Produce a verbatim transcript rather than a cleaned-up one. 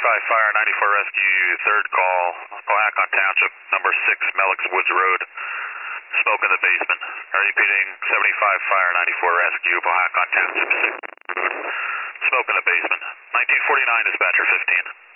seventy-five Fire, ninety-four Rescue, third call, Cohacon Township, number six, Melix Woods Road, smoke in the basement. Are you repeating seventy-five Fire, ninety-four Rescue, Cohacon Township, six, smoke in the basement. nineteen forty-nine, dispatcher fifteen.